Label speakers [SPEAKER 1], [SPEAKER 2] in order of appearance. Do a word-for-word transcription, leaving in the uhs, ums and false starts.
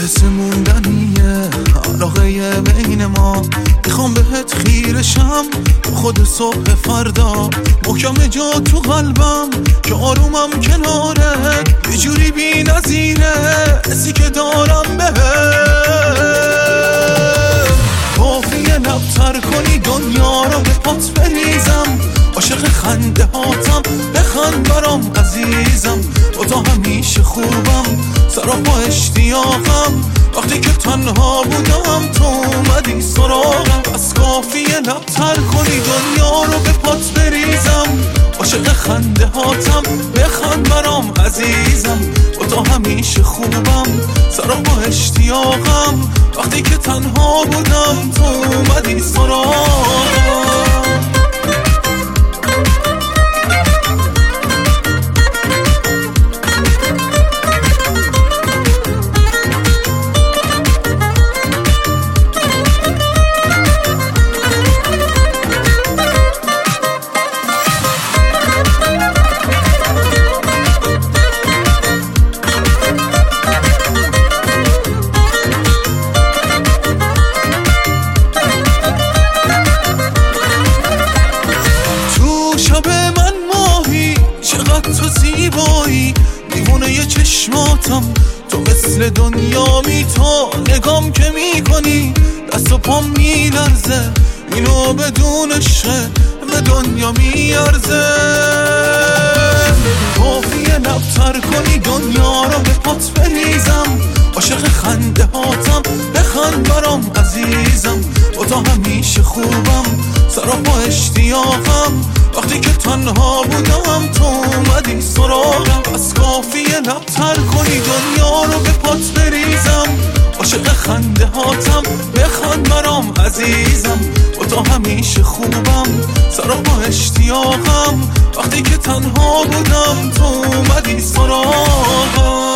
[SPEAKER 1] حس موندنیه علاقه بین ما، میخوام بهت خیرشم خود صبح فردا، محکم جا تو قلبم که آرومم کنارت، یه جوری بی نظیره حسی که دارم بهت. کافیه لبتر کنی دنیا رو به پات بریزم، عاشق خنده هاتم بخند برام عزیزم، با تو همیشه خوبم سراپا اشتیاقم، وقتی که تنها بودم تو اومدی سراغم. بس کافیه لبتر کنی دنیا رو به پات بریزم، عاشق خنده هاتم بخند برام عزیزم، با تو همیشه خوبم سراپا اشتیاقم، وقتی که تنها بودم تو اومدی سراغم. تو زیبایی دیوونه ی چشماتم، تو مثل دنیا می تو نگام که می کنی دست و پام می لرزه، اینو بدون عشق به دنیا می ارزه. کافیه لبتر کنی دنیا رو به پات بریزم، عاشق خنده هاتم بخند برام عزیزم، با تو همیشه خوبم سراپا اشتیاقم، وقتی که تنها بودم تو اومدی سراغم. بس کافیه لبتر کنی دنیا رو به پات بریزم، عاشق خنده هاتم بخند برام عزیزم، با تو همیشه خوبم سراپا اشتیاقم، وقتی که تنها بودم تو اومدی سراغم.